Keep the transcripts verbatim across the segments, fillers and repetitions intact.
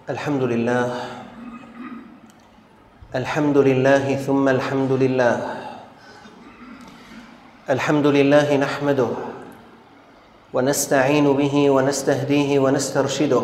الحمد لله الحمد لله ثم الحمد لله الحمد لله نحمده ونستعين به ونستهديه ونسترشده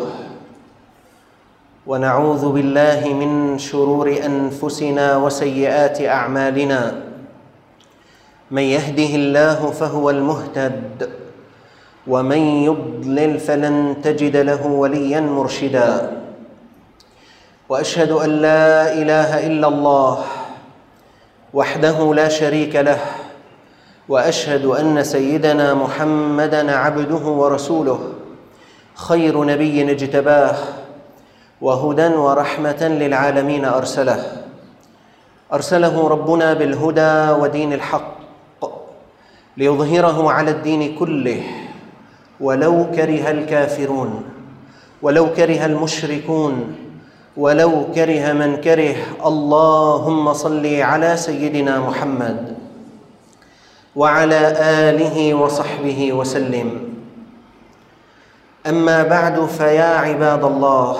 ونعوذ بالله من شرور أنفسنا وسيئات أعمالنا. من يهده الله فهو المهتد ومن يضلل فلن تجد له وليا مرشدا. وأشهد أن لا إله إلا الله وحده لا شريك له، وأشهد أن سيدنا محمدًا عبده ورسوله، خير نبي اجتباه وهدى ورحمة للعالمين أرسله أرسله ربنا بالهدى ودين الحق ليظهره على الدين كله ولو كره الكافرون ولو كره المشركون ولو كره من كره. اللهم صل على سيدنا محمد وعلى آله وصحبه وسلم. أما بعد، فيا عباد الله،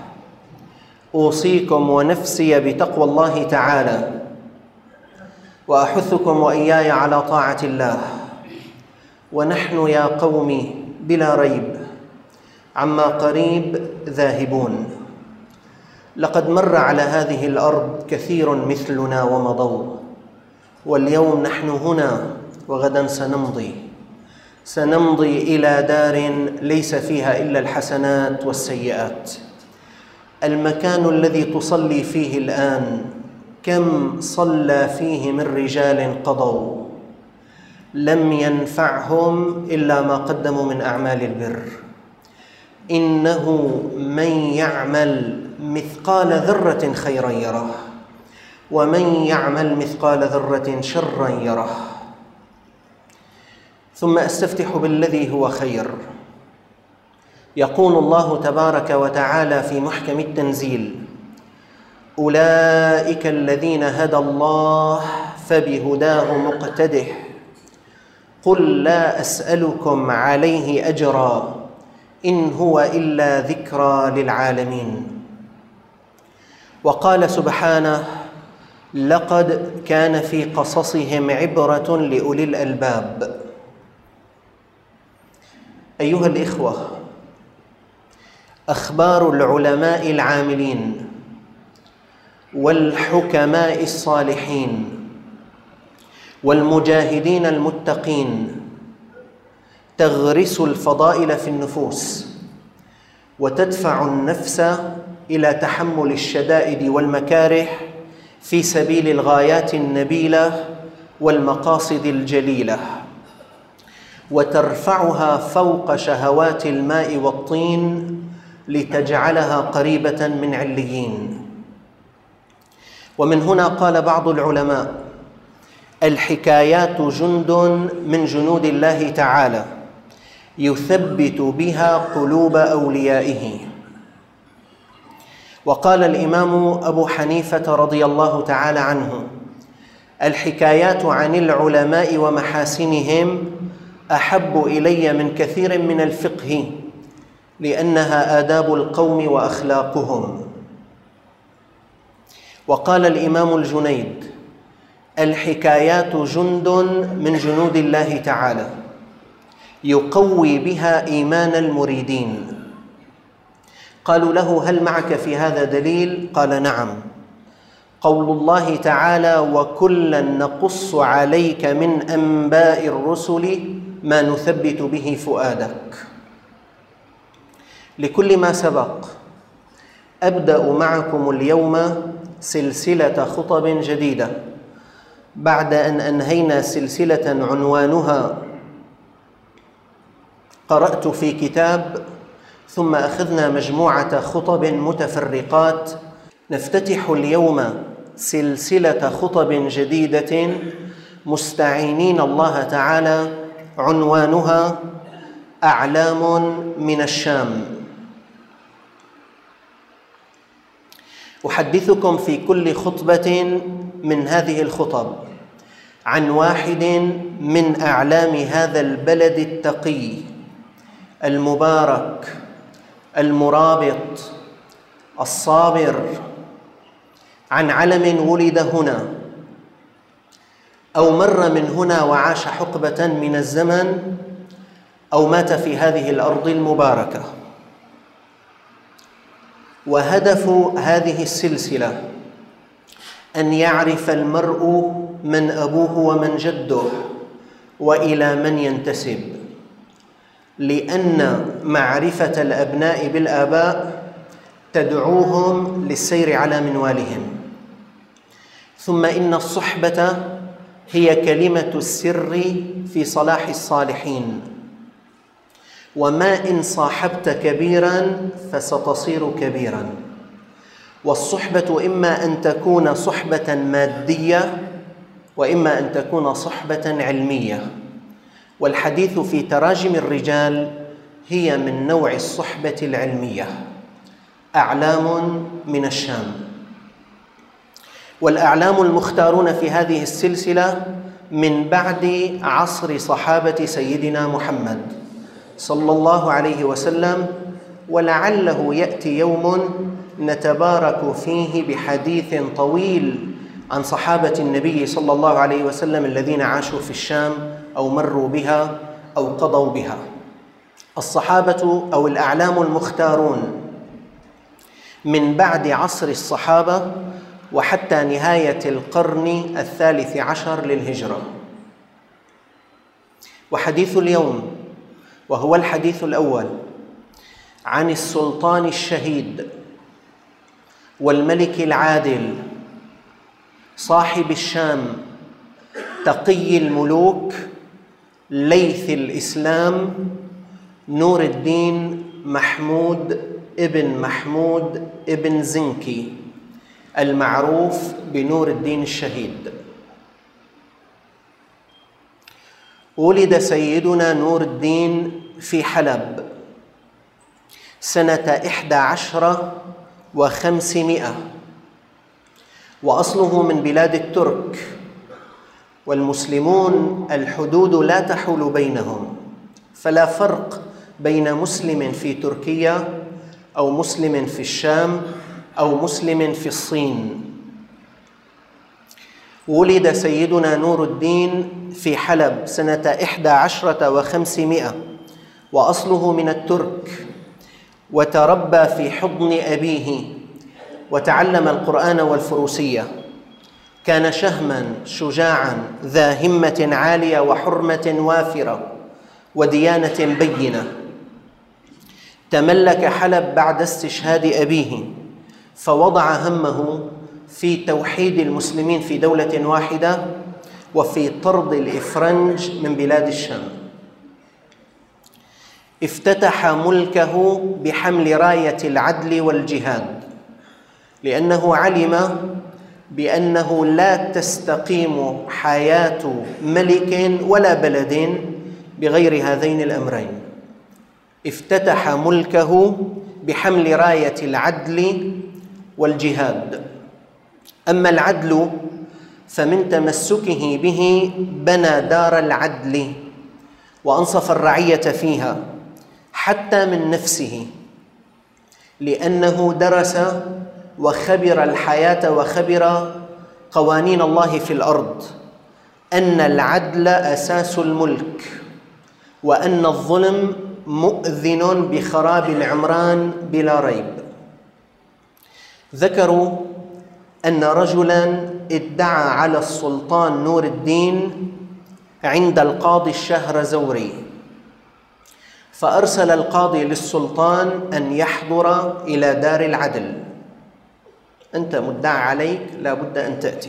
أوصيكم ونفسي بتقوى الله تعالى، وأحثكم وإياي على طاعة الله. ونحن يا قوم بلا ريب عما قريب ذاهبون. لقد مر على هذه الأرض كثير مثلنا ومضوا، واليوم نحن هنا وغدا سنمضي سنمضي إلى دار ليس فيها إلا الحسنات والسيئات. المكان الذي تصلي فيه الآن كم صلى فيه من رجال قضوا لم ينفعهم إلا ما قدموا من أعمال البر. إنه من يعمل مثقال ذرة خيرا يره، ومن يعمل مثقال ذرة شرا يره. ثم أستفتح بالذي هو خير. يقول الله تبارك وتعالى في محكم التنزيل: أولئك الذين هدى الله فبهداه مقتده، قل لا أسألكم عليه أجرا إن هو إلا ذكرى للعالمين. وقال سبحانه: لقد كان في قصصهم عبرة لأولي الألباب. أيها الإخوة، أخبار العلماء العاملين والحكماء الصالحين والمجاهدين المتقين تغرس الفضائل في النفوس وتدفع النفس إلى تحمل الشدائد والمكاره في سبيل الغايات النبيلة والمقاصد الجليلة، وترفعها فوق شهوات الماء والطين لتجعلها قريبة من عليين. ومن هنا قال بعض العلماء: الحكايات جند من جنود الله تعالى يثبت بها قلوب أوليائه. وقال الإمام أبو حنيفة رضي الله تعالى عنه: الحكايات عن العلماء ومحاسنهم أحب إلي من كثير من الفقه، لأنها آداب القوم وأخلاقهم. وقال الإمام الجنيد: الحكايات جند من جنود الله تعالى يقوي بها إيمان المريدين. قالوا له: هل معك في هذا دليل؟ قال: نعم، قول الله تعالى: وكلا نقص عليك من أنباء الرسل ما نثبت به فؤادك. لكل ما سبق، أبدأ معكم اليوم سلسلة خطب جديدة بعد أن أنهينا سلسلة عنوانها قرأت في كتاب، ثم أخذنا مجموعة خطب متفرقات. نفتتح اليوم سلسلة خطب جديدة مستعينين الله تعالى، عنوانها أعلام من الشام. أحدثكم في كل خطبة من هذه الخطب عن واحد من أعلام هذا البلد التقي المبارك المرابط الصابر عن علم ولد هنا أو مر من هنا وعاش حقبة من الزمن أو مات في هذه الأرض المباركة. وهدف هذه السلسلة أن يعرف المرء من أبوه ومن جده وإلى من ينتسب، لأن معرفة الأبناء بالآباء تدعوهم للسير على منوالهم. ثم إن الصحبة هي كلمة السر في صلاح الصالحين، وما إن صاحبت كبيراً فستصير كبيراً. والصحبة إما أن تكون صحبة مادية وإما أن تكون صحبة علمية، والحديث في تراجم الرجال هي من نوع الصحبة العلمية. أعلام من الشام، والأعلام المختارون في هذه السلسلة من بعد عصر صحابة سيدنا محمد صلى الله عليه وسلم، ولعله يأتي يوم نتبارك فيه بحديث طويل عن صحابة النبي صلى الله عليه وسلم الذين عاشوا في الشام أو مروا بها أو قضوا بها. الصحابة أو الأعلام المختارون من بعد عصر الصحابة وحتى نهاية القرن الثالث عشر للهجرة. وحديث اليوم وهو الحديث الأول عن السلطان الشهيد والملك العادل صاحب الشام تقي الملوك ليث الإسلام نور الدين محمود ابن محمود ابن زنكي المعروف بنور الدين الشهيد. ولد سيدنا نور الدين في حلب سنة إحدى عشر وخمسمائة، وأصله من بلاد الترك، والمسلمون الحدود لا تحول بينهم، فلا فرق بين مسلم في تركيا أو مسلم في الشام أو مسلم في الصين. ولد سيدنا نور الدين في حلب سنة إحدى عشرة وخمسمائة، وأصله من الترك، وتربى في حضن أبيه وتعلم القرآن والفروسية. كان شهما شجاعا ذا همة عالية وحرمة وافرة وديانة بينة. تملك حلب بعد استشهاد أبيه، فوضع همه في توحيد المسلمين في دولة واحدة وفي طرد الإفرنج من بلاد الشام. افتتح ملكه بحمل راية العدل والجهاد، لأنه علم بأنه لا تستقيم حياة ملك ولا بلد بغير هذين الأمرين. افتتح ملكه بحمل راية العدل والجهاد. أما العدل فمن تمسكه به بنى دار العدل وأنصف الرعية فيها حتى من نفسه، لأنه درس وخبر الحياة وخبر قوانين الله في الأرض، أن العدل أساس الملك، وأن الظلم مؤذن بخراب العمران بلا ريب. ذكروا أن رجلاً ادعى على السلطان نور الدين عند القاضي الشهرزوري، فأرسل القاضي للسلطان أن يحضر إلى دار العدل. أنت مدعى عليك، لا بد أن تأتي.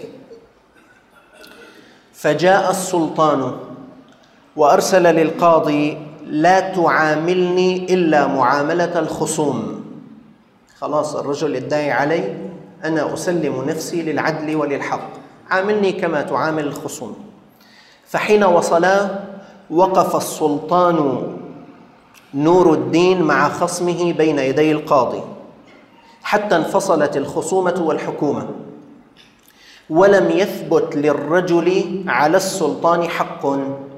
فجاء السلطان وأرسل للقاضي: لا تعاملني إلا معاملة الخصوم. خلاص، الرجل ادعي علي، أنا أسلم نفسي للعدل وللحق، عاملني كما تعامل الخصوم. فحين وصلا وقف السلطان نور الدين مع خصمه بين يدي القاضي حتى انفصلت الخصومة والحكومة، ولم يثبت للرجل على السلطان حق.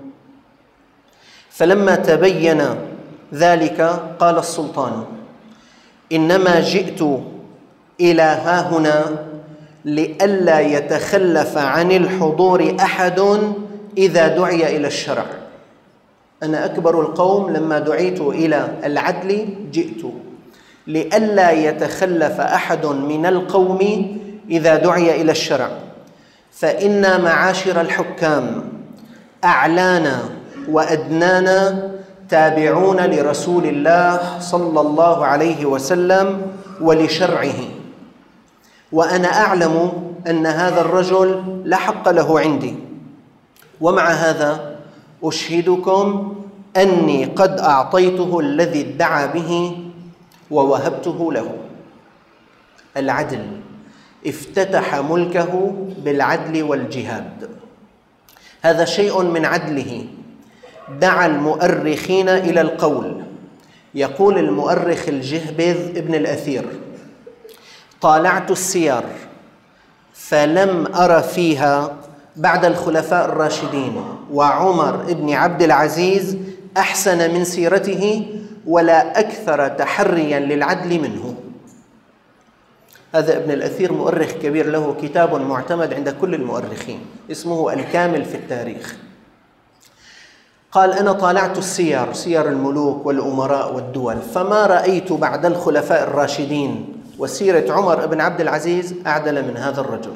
فلما تبين ذلك قال السلطان: إنما جئت إلى ها هنا لئلا يتخلف عن الحضور أحد إذا دعي إلى الشرع. أنا أكبر القوم، لما دعيت إلى العدل جئت، لئلا يتخلف أحد من القوم إذا دعي إلى الشرع، فإنا معاشر الحكام أعلانا وأدنانا تابعون لرسول الله صلى الله عليه وسلم ولشرعه، وأنا أعلم أن هذا الرجل لا حق له عندي، ومع هذا أشهدكم أني قد أعطيته الذي ادعى به ووهبته له. العدل، افتتح ملكه بالعدل والجهاد، هذا شيء من عدله. دعا المؤرخين إلى القول. يقول المؤرخ الجهبذ ابن الأثير: طالعت السير فلم أر فيها بعد الخلفاء الراشدين وعمر بن عبد العزيز أحسن من سيرته ولا أكثر تحريا للعدل منه. هذا ابن الأثير مؤرخ كبير، له كتاب معتمد عند كل المؤرخين اسمه الكامل في التاريخ. قال: أنا طالعت السير، سير الملوك والأمراء والدول، فما رأيت بعد الخلفاء الراشدين وسيرة عمر بن عبد العزيز أعدل من هذا الرجل.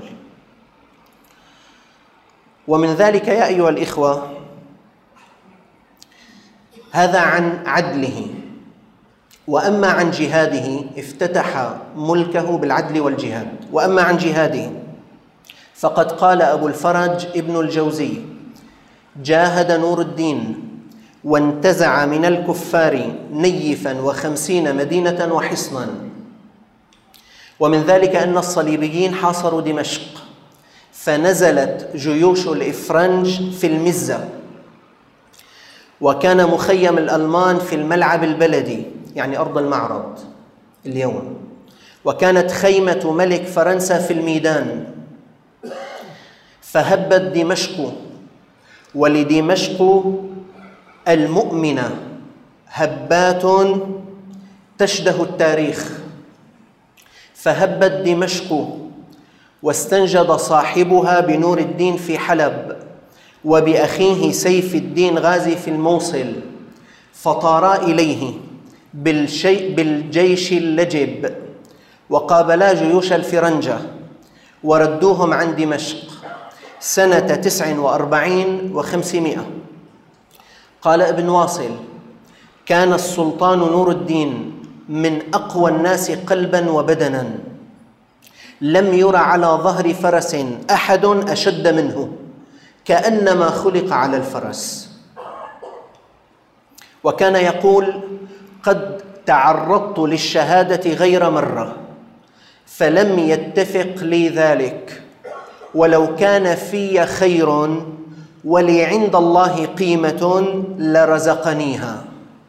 ومن ذلك يا أيها الإخوة، هذا عن عدله. وأما عن جهاده، افتتح ملكه بالعدل والجهاد. وأما عن جهاده فقد قال أبو الفرج ابن الجوزي: جاهد نور الدين وانتزع من الكفار نيفا وخمسين مدينة وحصنا. ومن ذلك أن الصليبيين حاصروا دمشق، فنزلت جيوش الإفرنج في المزة، وكان مخيم الألمان في الملعب البلدي، يعني أرض المعرض اليوم، وكانت خيمة ملك فرنسا في الميدان. فهبت دمشق، ولدمشق المؤمنة هبات تشده التاريخ. فهبت دمشق واستنجد صاحبها بنور الدين في حلب وبأخيه سيف الدين غازي في الموصل، فطارا إليه بالجيش اللجب وقابلا جيوش الفرنجة وردوهم عن دمشق سنة تسع وأربعين وخمسمائة. قال ابن واصل: كان السلطان نور الدين من أقوى الناس قلبا وبدنا، لم ير على ظهر فرس أحد أشد منه، كأنما خلق على الفرس. وكان يقول: قد تعرضت للشهادة غير مرة فلم يتفق لي ذلك، ولو كان في خير ولي عند الله قيمة لرزقنيها.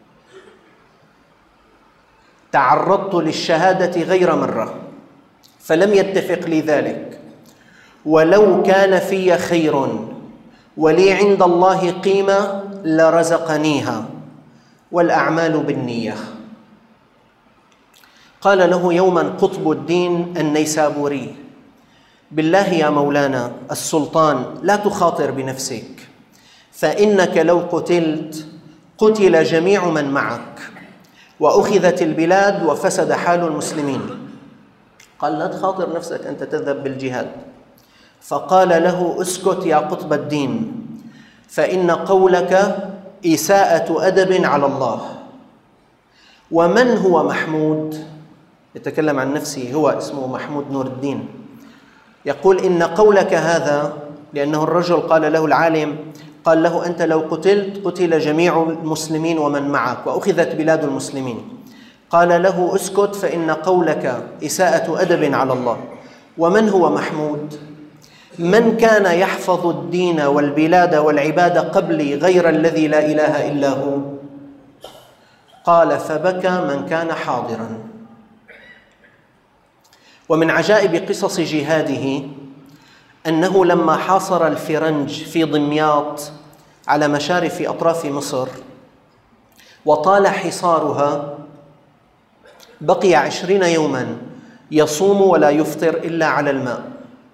تعرضت للشهادة غير مرة فلم يتفق لي ذلك، ولو كان في خير ولي عند الله قيمة لرزقنيها، والأعمال بالنية. قال له يوما قطب الدين النيسابوري: بالله يا مولانا السلطان، لا تخاطر بنفسك، فإنك لو قتلت قتل جميع من معك وأخذت البلاد وفسد حال المسلمين. قال: لا تخاطر نفسك أنت تذهب بالجهاد. فقال له: اسكت يا قطب الدين، فإن قولك إساءة أدب على الله. ومن هو محمود؟ يتكلم عن نفسه، هو اسمه محمود نور الدين. يقول: إن قولك هذا، لأنه الرجل قال له العالم، قال له: أنت لو قتلت قتل جميع المسلمين ومن معك وأخذت بلاد المسلمين. قال له: اسكت، فإن قولك إساءة أدب على الله. ومن هو محمود؟ من كان يحفظ الدين والبلاد والعباد قبلي غير الذي لا إله إلا هو؟ قال: فبكى من كان حاضرا. ومن عجائب قصص جهاده أنه لما حاصر الفرنج في دمياط على مشارف أطراف مصر وطال حصارها، بقي عشرين يوما يصوم ولا يفطر إلا على الماء،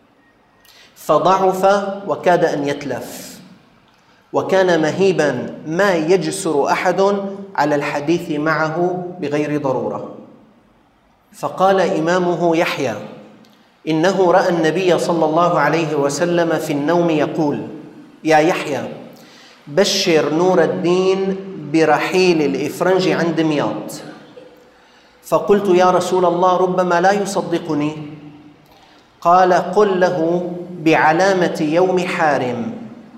فضعف وكاد أن يتلف، وكان مهيبا ما يجسر أحد على الحديث معه بغير ضرورة. فقال إمامه يحيى: إنه رأى النبي صلى الله عليه وسلم في النوم يقول: يا يحيى بشر نور الدين برحيل الإفرنج عن دمياط. فقلت: يا رسول الله ربما لا يصدقني. قال: قل له بعلامة يوم حارم.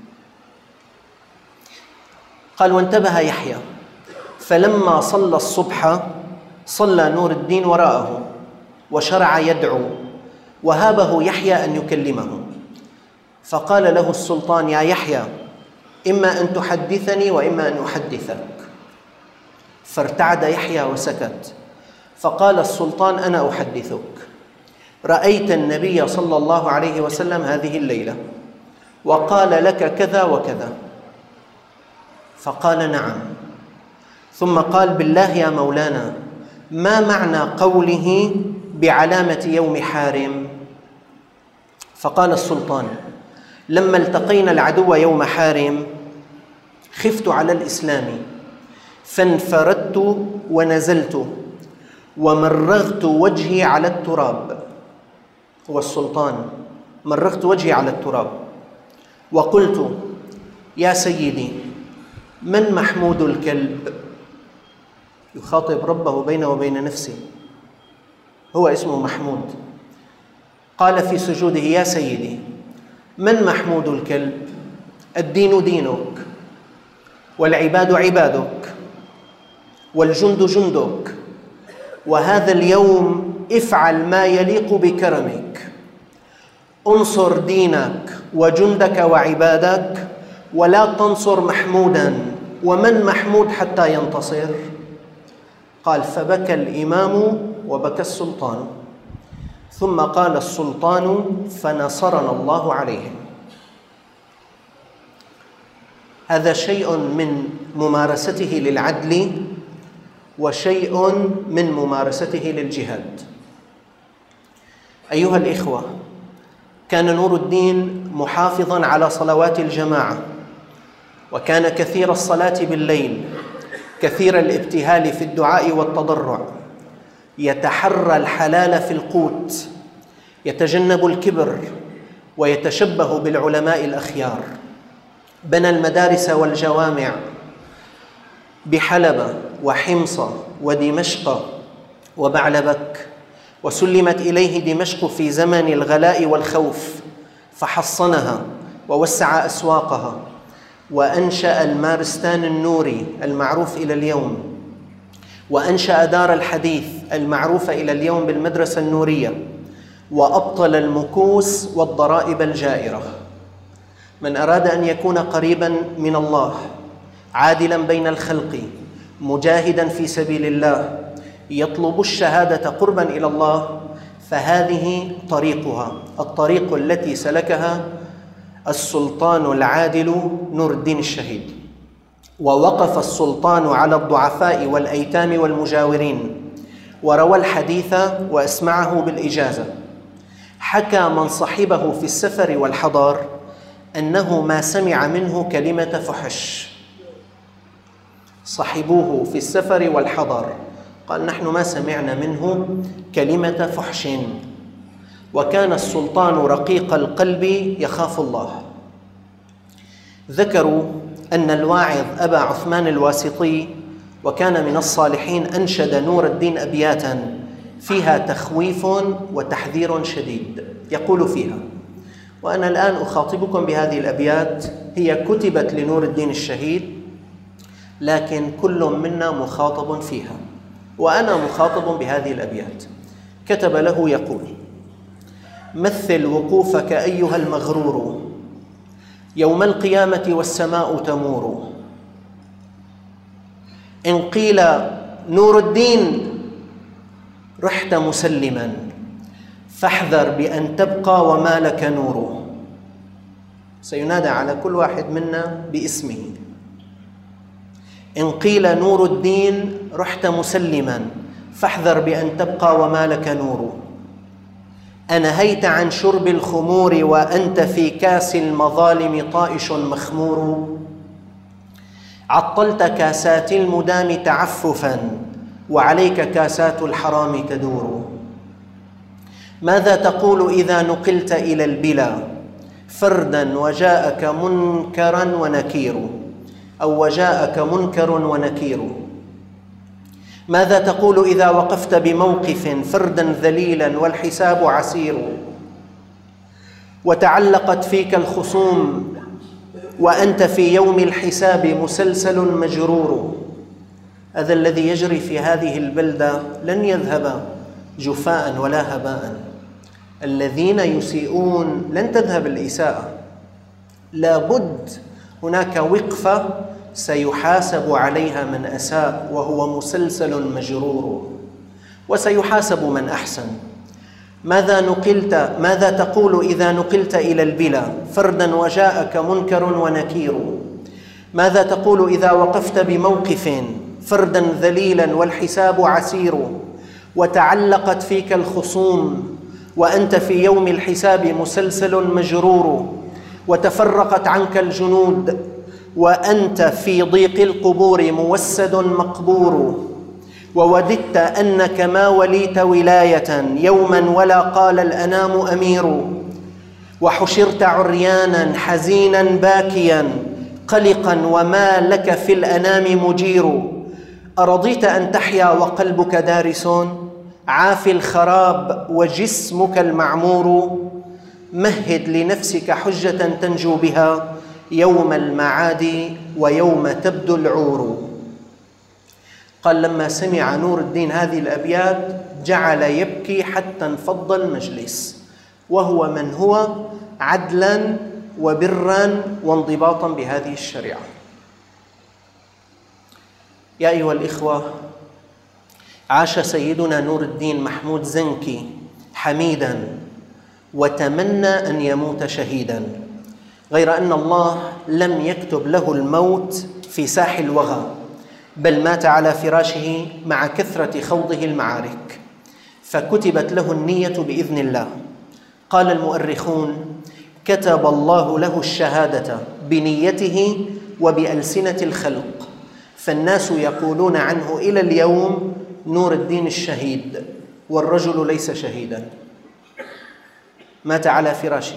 قال: وانتبه يحيى، فلما صلى الصبح صلى نور الدين وراءه وشرع يدعو، وهابه يحيى أن يكلمه. فقال له السلطان: يا يحيى إما أن تحدثني وإما أن أحدثك. فارتعد يحيى وسكت. فقال السلطان: أنا أحدثك. رأيت النبي صلى الله عليه وسلم هذه الليلة وقال لك كذا وكذا. فقال: نعم. ثم قال: بالله يا مولانا ما معنى قوله بعلامة يوم حارم؟ فقال السلطان: لما التقينا العدو يوم حارم خفت على الإسلام فانفردت ونزلت ومرغت وجهي على التراب. هو السلطان: مرغت وجهي على التراب وقلت: يا سيدي من محمود الكلب؟ يخاطب ربه بينه وبين نفسه، هو اسمه محمود. قال في سجوده: يا سيدي من محمود الكلب؟ الدين دينك، والعباد عبادك، والجند جندك، وهذا اليوم افعل ما يليق بكرمك، انصر دينك وجندك وعبادك، ولا تنصر محمودا، ومن محمود حتى ينتصر؟ قال: فبكى الإمام وبكى السلطان، ثم قال السلطان: فنصرنا الله عليهم. هذا شيء من ممارسته للعدل وشيء من ممارسته للجهاد. أيها الإخوة، كان نور الدين محافظاً على صلوات الجماعة، وكان كثير الصلاة بالليل، كثير الابتهال في الدعاء والتضرع، يتحرى الحلال في القوت، يتجنب الكبر، ويتشبه بالعلماء الأخيار. بنى المدارس والجوامع بحلب وحمص ودمشق وبعلبك، وسلمت إليه دمشق في زمن الغلاء والخوف، فحصنها ووسع أسواقها، وأنشأ المارستان النوري المعروف إلى اليوم، وأنشأ دار الحديث المعروفة إلى اليوم بالمدرسة النورية، وأبطل المكوس والضرائب الجائرة. من أراد أن يكون قريباً من الله، عادلاً بين الخلق، مجاهداً في سبيل الله، يطلب الشهادة قرباً إلى الله، فهذه طريقها، الطريق التي سلكها السلطان العادل نور الدين الشهيد. ووقف السلطان على الضعفاء والأيتام والمجاورين، وروى الحديث وأسمعه بالإجازة. حكى من صحبه في السفر والحضر أنه ما سمع منه كلمة فحش. صحبوه في السفر والحضر، قال: نحن ما سمعنا منه كلمة فحش. وكان السلطان رقيق القلب يخاف الله. ذكروا أن الواعظ أبا عثمان الواسطي، وكان من الصالحين، أنشد نور الدين أبياتاً فيها تخويف وتحذير شديد، يقول فيها، وأنا الآن أخاطبكم بهذه الأبيات، هي كتبت لنور الدين الشهيد، لكن كل منا مخاطب فيها، وأنا مخاطب بهذه الأبيات. كتب له يقول: مثل وقوفك أيها المغرور يوم القيامة والسماء تمور، إن قيل نور الدين رحت مسلما، فاحذر بأن تبقى وما لك نور. سينادى على كل واحد منا باسمه. إن قيل نور الدين رحت مسلما، فاحذر بأن تبقى وما لك نور. أنهيت عن شرب الخمور وأنت في كاس المظالم طائش مخمور؟ عطلت كاسات المدام تعففا وعليك كاسات الحرام تدور. ماذا تقول إذا نقلت إلى البلا فردا وجاءك منكرا ونكير، أو وجاءك منكر ونكير؟ ماذا تقول إذا وقفت بموقف فردا ذليلا والحساب عسير، وتعلقت فيك الخصوم وأنت في يوم الحساب مسلسل مجرور؟ هذا الذي يجري في هذه البلدة لن يذهب جفاء ولا هباء. الذين يسيئون لن تذهب الإساءة، لابد هناك وقفة سيحاسب عليها من أساء وهو مسلسل مجرور، وسيحاسب من أحسن. ماذا نقلت ماذا تقول إذا نقلت إلى البلا فردا وجاءك منكر ونكير؟ ماذا تقول إذا وقفت بموقف فردا ذليلا والحساب عسير، وتعلقت فيك الخصوم وأنت في يوم الحساب مسلسل مجرور، وتفرقت عنك الجنود وأنت في ضيق القبور موسد مقبور، ووددت أنك ما وليت ولاية يوما ولا قال الأنام أمير، وحشرت عريانا حزينا باكيا قلقا وما لك في الأنام مجير. أرضيت أن تحيا وقلبك دارس عافي الخراب وجسمك المعمور؟ مهد لنفسك حجة تنجو بها يوم المعاد ويوم تبدو العور. قال لما سمع نور الدين هذه الأبيات جعل يبكي حتى انفض المجلس، وهو من هو عدلا وبرا وانضباطا بهذه الشريعة. يا أيها الإخوة، عاش سيدنا نور الدين محمود زنكي حميدا وتمنى أن يموت شهيدا، غير أن الله لم يكتب له الموت في ساح الوغى، بل مات على فراشه مع كثرة خوضه المعارك، فكتبت له النية بإذن الله. قال المؤرخون: كتب الله له الشهادة بنيته وبألسنة الخلق، فالناس يقولون عنه إلى اليوم نور الدين الشهيد، والرجل ليس شهيدا، مات على فراشه،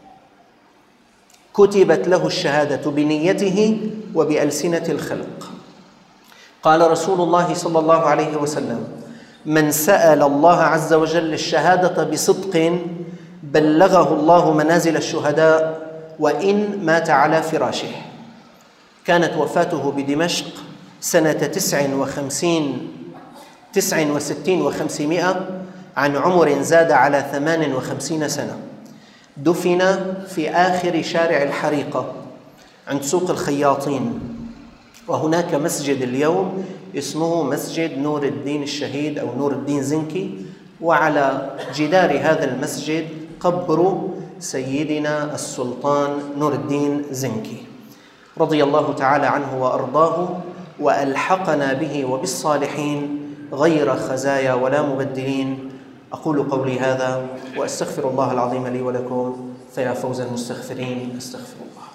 كتبت له الشهادة بنيته وبألسنة الخلق. قال رسول الله صلى الله عليه وسلم: من سأل الله عز وجل الشهادة بصدق بلغه الله منازل الشهداء وإن مات على فراشه. كانت وفاته بدمشق سنة تسع وخمسين تسع وستين وخمسمائة عن عمر زاد على ثمان وخمسين سنة. دفن في آخر شارع الحريقة عند سوق الخياطين، وهناك مسجد اليوم اسمه مسجد نور الدين الشهيد أو نور الدين زنكي، وعلى جدار هذا المسجد قبر سيدنا السلطان نور الدين زنكي رضي الله تعالى عنه وأرضاه، وألحقنا به وبالصالحين غير خزايا ولا مبدلين. أقول قولي هذا وأستغفر الله العظيم لي ولكم، فيا فوز المستغفرين. أستغفر الله.